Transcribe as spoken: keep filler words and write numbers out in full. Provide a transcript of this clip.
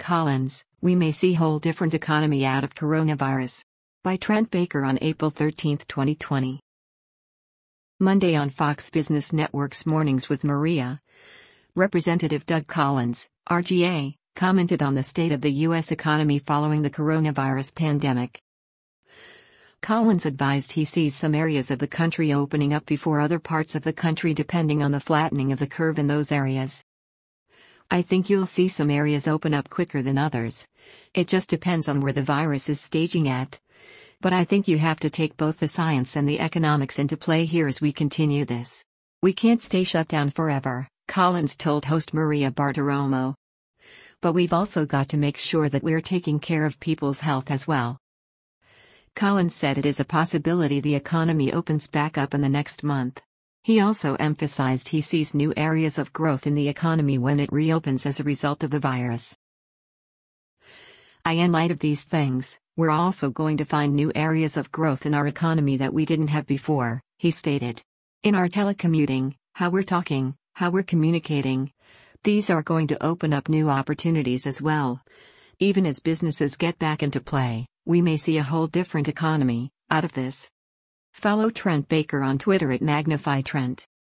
Collins, we may see whole different economy out of coronavirus. By Trent Baker on April thirteenth, twenty twenty. Monday on Fox Business Network's Mornings with Maria, Representative Doug Collins, R G A, commented on the state of the U S economy following the coronavirus pandemic. Collins advised he sees some areas of the country opening up before other parts of the country depending on the flattening of the curve in those areas. I think you'll see some areas open up quicker than others. It just depends on where the virus is staging at. But I think you have to take both the science and the economics into play here as we continue this. We can't stay shut down forever, Collins told host Maria Bartiromo. But we've also got to make sure that we're taking care of people's health as well. Collins said it is a possibility the economy opens back up in the next month. He also emphasized he sees new areas of growth in the economy when it reopens as a result of the virus. In light of these things, we're also going to find new areas of growth in our economy that we didn't have before, he stated. In our telecommuting, how we're talking, how we're communicating, these are going to open up new opportunities as well. Even as businesses get back into play, we may see a whole different economy out of this. Follow Trent Baker on Twitter at Magnify Trent.